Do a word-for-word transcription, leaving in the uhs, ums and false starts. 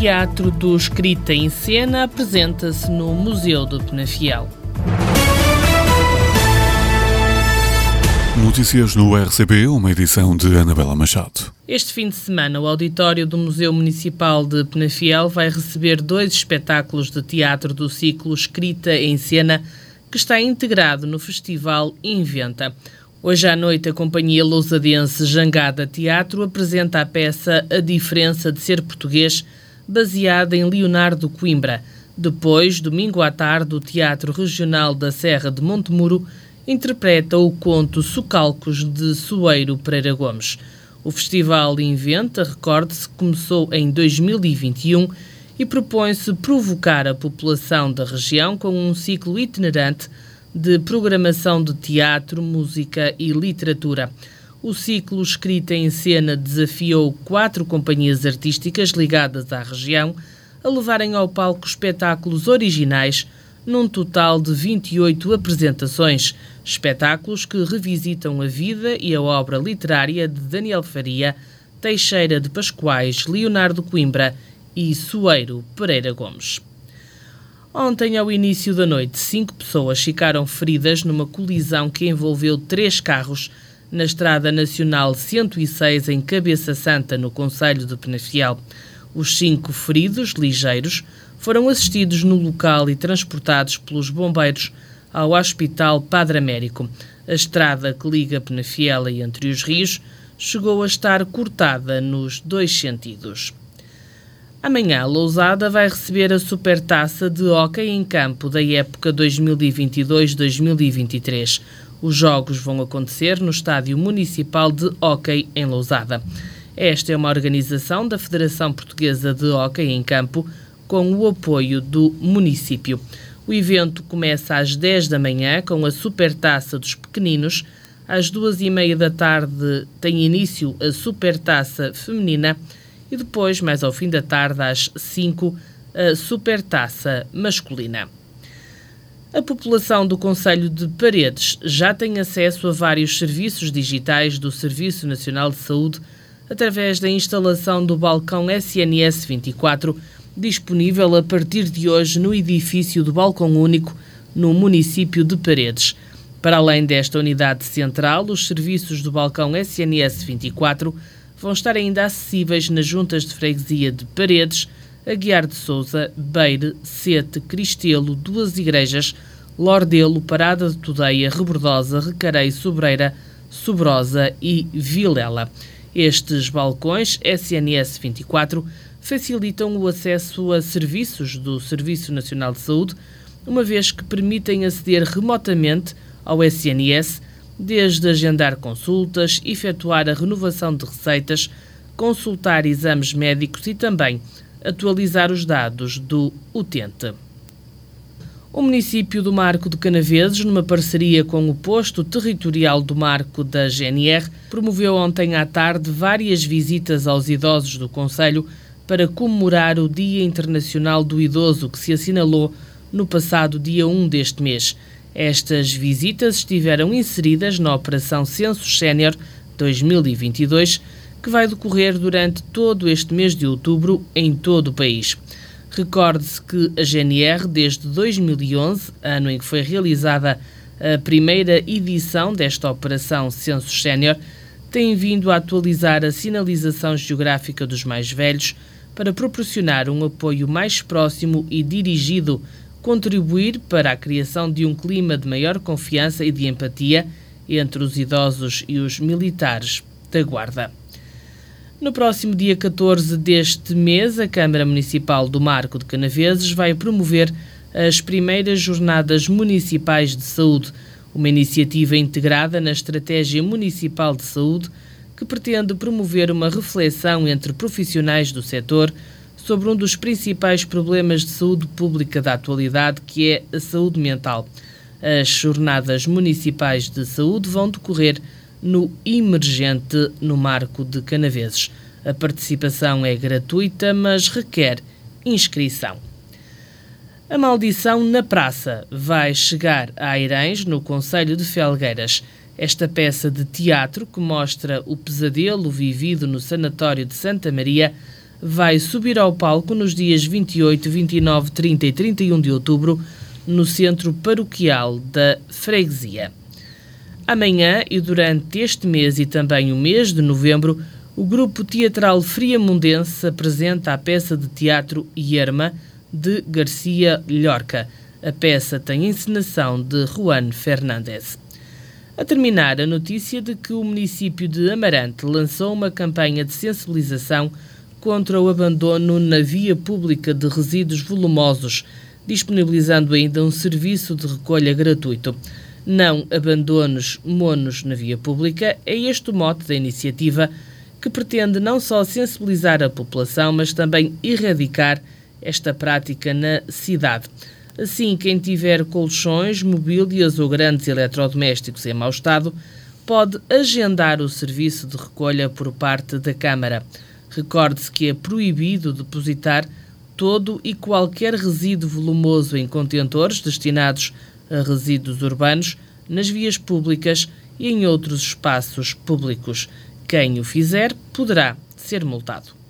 Teatro do Escrita em Cena apresenta-se no Museu do Penafiel. Notícias no R C P, uma edição de Anabela Machado. Este fim de semana, o auditório do Museu Municipal de Penafiel vai receber dois espetáculos de teatro do ciclo Escrita em Cena, que está integrado no Festival Inventa. Hoje à noite, a companhia lousadense Jangada Teatro apresenta a peça A Diferença de Ser Português, baseada em Leonardo Coimbra. Depois, domingo à tarde, o Teatro Regional da Serra de Montemuro interpreta o conto Socalcos de Soeiro Pereira Gomes. O Festival Inventa, recorde-se, começou em dois mil e vinte e um e propõe-se provocar a população da região com um ciclo itinerante de programação de teatro, música e literatura. O ciclo Escrita em Cena desafiou quatro companhias artísticas ligadas à região a levarem ao palco espetáculos originais, num total de vinte e oito apresentações, espetáculos que revisitam a vida e a obra literária de Daniel Faria, Teixeira de Pascoais, Leonardo Coimbra e Soeiro Pereira Gomes. Ontem, ao início da noite, cinco pessoas ficaram feridas numa colisão que envolveu três carros na Estrada Nacional cento e seis, em Cabeça Santa, no concelho de Penafiel. Os cinco feridos, ligeiros, foram assistidos no local e transportados pelos bombeiros ao Hospital Padre Américo. A estrada que liga Penafiel e Entre os Rios chegou a estar cortada nos dois sentidos. Amanhã, Lousada vai receber a Supertaça de hóquei em campo da época dois mil e vinte e dois dois mil e vinte e três. Os jogos vão acontecer no Estádio Municipal de Hóquei, em Lousada. Esta é uma organização da Federação Portuguesa de Hóquei em Campo, com o apoio do município. O evento começa às dez da manhã com a Supertaça dos Pequeninos. Às duas e meia da tarde tem início a Supertaça Feminina e depois, mais ao fim da tarde, às cinco, a Supertaça Masculina. A população do concelho de Paredes já tem acesso a vários serviços digitais do Serviço Nacional de Saúde através da instalação do balcão S N S vinte e quatro, disponível a partir de hoje no edifício do Balcão Único, no município de Paredes. Para além desta unidade central, os serviços do balcão S N S vinte e quatro vão estar ainda acessíveis nas juntas de freguesia de Paredes, Aguiar de Sousa, Beire, Sete, Cristelo, Duas Igrejas, Lordelo, Parada de Tudeia, Rebordosa, Recarei, Sobreira, Sobrosa e Vilela. Estes balcões S N S vinte e quatro facilitam o acesso a serviços do Serviço Nacional de Saúde, uma vez que permitem aceder remotamente ao S N S, desde agendar consultas, efetuar a renovação de receitas, consultar exames médicos e também atualizar os dados do utente. O município do Marco de Canaveses, numa parceria com o posto territorial do Marco da G N R, promoveu ontem à tarde várias visitas aos idosos do concelho para comemorar o Dia Internacional do Idoso, que se assinalou no passado dia um deste mês. Estas visitas estiveram inseridas na Operação Censo Sénior dois mil e vinte e dois, que vai decorrer durante todo este mês de outubro em todo o país. Recorde-se que a G N R, desde dois mil e onze, ano em que foi realizada a primeira edição desta Operação Censo Sénior, tem vindo a atualizar a sinalização geográfica dos mais velhos para proporcionar um apoio mais próximo e dirigido, contribuir para a criação de um clima de maior confiança e de empatia entre os idosos e os militares da Guarda. No próximo dia catorze deste mês, a Câmara Municipal do Marco de Canaveses vai promover as primeiras Jornadas Municipais de Saúde, uma iniciativa integrada na Estratégia Municipal de Saúde que pretende promover uma reflexão entre profissionais do setor sobre um dos principais problemas de saúde pública da atualidade, que é a saúde mental. As Jornadas Municipais de Saúde vão decorrer no Emergente, no Marco de Canaveses. A participação é gratuita, mas requer inscrição. A Maldição na Praça vai chegar a Airães, no concelho de Felgueiras. Esta peça de teatro, que mostra o pesadelo vivido no sanatório de Santa Maria, vai subir ao palco nos dias vinte e oito, vinte e nove, trinta e trinta e um de outubro, no Centro Paroquial da Freguesia. Amanhã e durante este mês e também o mês de novembro, o Grupo Teatral Friamundense apresenta a peça de teatro Yerma, de Garcia Llorca. A peça tem encenação de Juan Fernández. A terminar, a notícia de que o município de Amarante lançou uma campanha de sensibilização contra o abandono na via pública de resíduos volumosos, disponibilizando ainda um serviço de recolha gratuito. Não abandonos monos na via pública é este o mote da iniciativa, que pretende não só sensibilizar a população, mas também erradicar esta prática na cidade. Assim, quem tiver colchões, mobílias ou grandes eletrodomésticos em mau estado, pode agendar o serviço de recolha por parte da Câmara. Recorde-se que é proibido depositar todo e qualquer resíduo volumoso em contentores destinados a resíduos urbanos, nas vias públicas e em outros espaços públicos. Quem o fizer poderá ser multado.